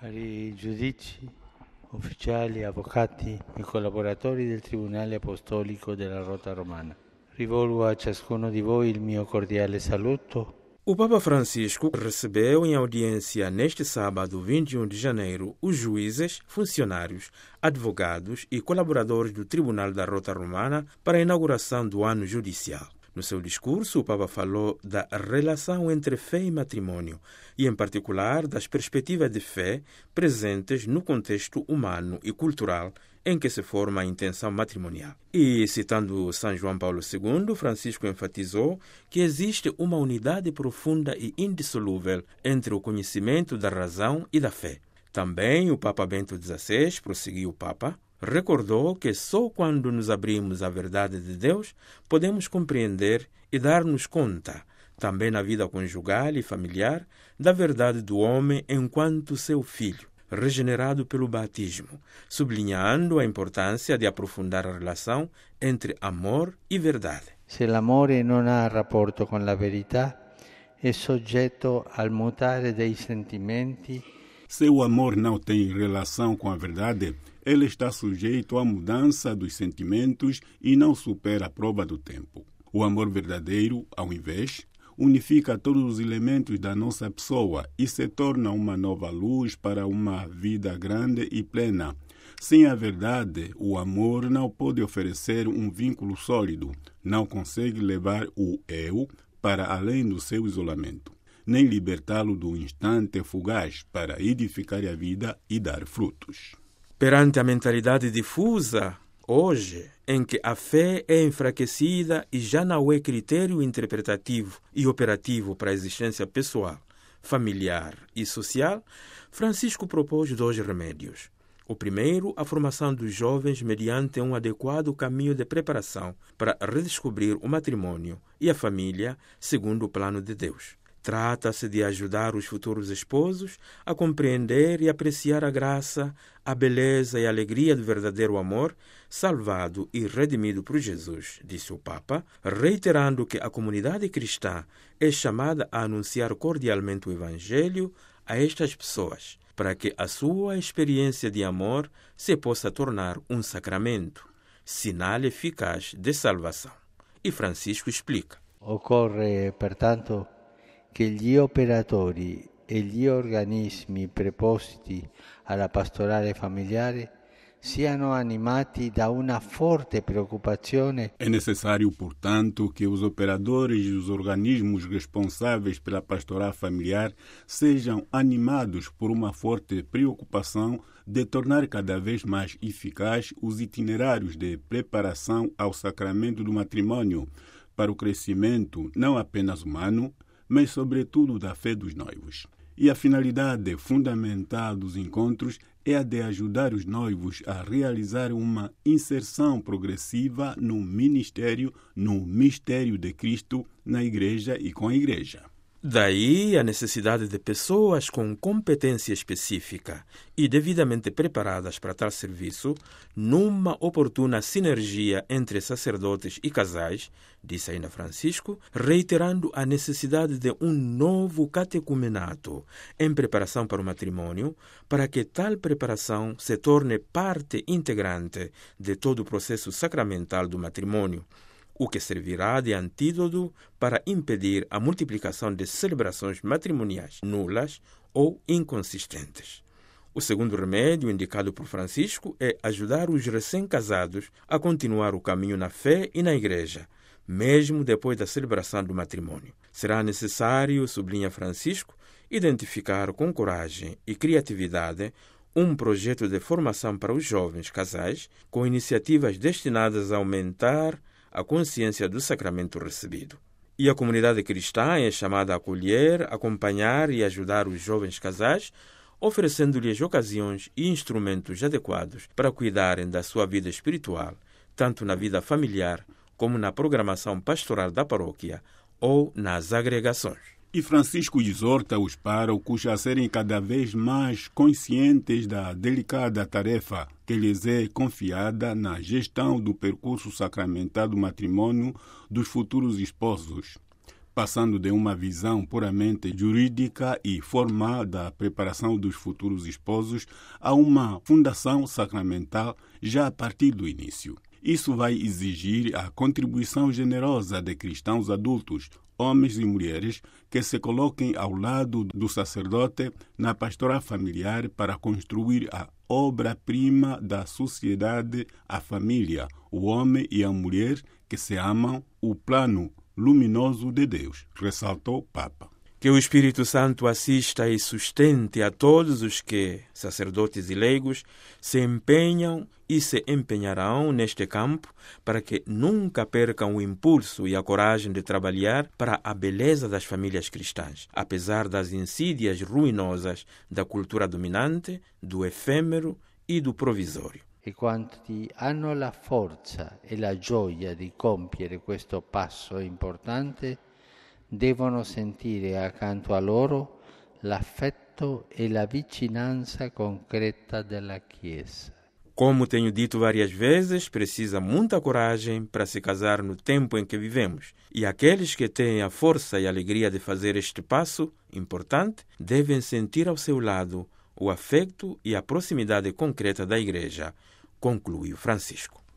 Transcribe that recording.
Cari giudici, ufficiali, avvocati e collaboratori del Tribunale Apostolico della Rota Romana, rivolgo a ciascuno di voi il mio cordiale saluto. O Papa Francisco recebeu em audiência neste sábado, 21 de janeiro, os juízes, funcionários, advogados e colaboradores do Tribunal da Rota Romana para a inauguração do ano judicial. No seu discurso, o Papa falou da relação entre fé e matrimônio e, em particular, das perspectivas de fé presentes no contexto humano e cultural em que se forma a intenção matrimonial. E, citando São João Paulo II, Francisco enfatizou que existe uma unidade profunda e indissolúvel entre o conhecimento da razão e da fé. Também o Papa Bento XVI, prosseguiu o Papa, recordou que só quando nos abrimos à verdade de Deus podemos compreender e dar-nos conta, também na vida conjugal e familiar, da verdade do homem enquanto seu filho, regenerado pelo batismo, sublinhando a importância de aprofundar a relação entre amor e verdade. Se l'amore non ha rapporto con la verità, è soggetto al mutare dei sentimenti. Se o amor não tem relação com a verdade, ele está sujeito à mudança dos sentimentos e não supera a prova do tempo. O amor verdadeiro, ao invés, unifica todos os elementos da nossa pessoa e se torna uma nova luz para uma vida grande e plena. Sem a verdade, o amor não pode oferecer um vínculo sólido, não consegue levar o eu para além do seu isolamento, nem libertá-lo do instante fugaz para edificar a vida e dar frutos. Perante a mentalidade difusa, hoje, em que a fé é enfraquecida e já não é critério interpretativo e operativo para a existência pessoal, familiar e social, Francisco propôs 2 remédios. O primeiro, a formação dos jovens mediante um adequado caminho de preparação para redescobrir o matrimônio e a família segundo o plano de Deus. Trata-se de ajudar os futuros esposos a compreender e apreciar a graça, a beleza e a alegria do verdadeiro amor, salvado e redimido por Jesus, disse o Papa, reiterando que a comunidade cristã é chamada a anunciar cordialmente o Evangelho a estas pessoas, para que a sua experiência de amor se possa tornar um sacramento, sinal eficaz de salvação. E Francisco explica. Occorre, pertanto, che gli operatori e gli organismi preposti alla pastorale familiare siano animati da una forte preoccupazione. É necessário, portanto, que os operadores e os organismos responsáveis pela pastoral familiar sejam animados por uma forte preocupação de tornar cada vez mais eficaz os itinerários de preparação ao sacramento do matrimônio para o crescimento não apenas humano, mas sobretudo da fé dos noivos. E a finalidade fundamental dos encontros é a de ajudar os noivos a realizar uma inserção progressiva no ministério, no mistério de Cristo, na Igreja e com a Igreja. Daí a necessidade de pessoas com competência específica e devidamente preparadas para tal serviço, numa oportuna sinergia entre sacerdotes e casais, disse ainda Francisco, reiterando a necessidade de um novo catecumenato em preparação para o matrimônio, para que tal preparação se torne parte integrante de todo o processo sacramental do matrimônio, o que servirá de antídoto para impedir a multiplicação de celebrações matrimoniais nulas ou inconsistentes. O segundo remédio indicado por Francisco é ajudar os recém-casados a continuar o caminho na fé e na Igreja, mesmo depois da celebração do matrimônio. Será necessário, sublinha Francisco, identificar com coragem e criatividade um projeto de formação para os jovens casais com iniciativas destinadas a aumentar a consciência do sacramento recebido. E a comunidade cristã é chamada a acolher, acompanhar e ajudar os jovens casais, oferecendo-lhes ocasiões e instrumentos adequados para cuidarem da sua vida espiritual, tanto na vida familiar como na programação pastoral da paróquia ou nas agregações. E Francisco exorta os párocos a serem cada vez mais conscientes da delicada tarefa que lhes é confiada na gestão do percurso sacramental do matrimônio dos futuros esposos, passando de uma visão puramente jurídica e formal da preparação dos futuros esposos a uma fundação sacramental já a partir do início. Isso vai exigir a contribuição generosa de cristãos adultos, homens e mulheres, que se coloquem ao lado do sacerdote na pastoral familiar para construir a obra-prima da sociedade, a família, o homem e a mulher que se amam, o plano luminoso de Deus, ressaltou o Papa. Que o Espírito Santo assista e sustente a todos os que, sacerdotes e leigos, se empenham e se empenharão neste campo para que nunca percam o impulso e a coragem de trabalhar para a beleza das famílias cristãs, apesar das insídias ruinosas da cultura dominante, do efêmero e do provisório. E quanti hanno la forza e la gioia di compiere questo passo importante devono sentire accanto a loro l'affetto e la vicinanza concreta della Chiesa. Como tenho dito várias vezes, precisa muita coragem para se casar no tempo em que vivemos. E aqueles que têm a força e a alegria de fazer este passo importante devem sentir ao seu lado o afeto e a proximidade concreta da Igreja, concluiu Francisco.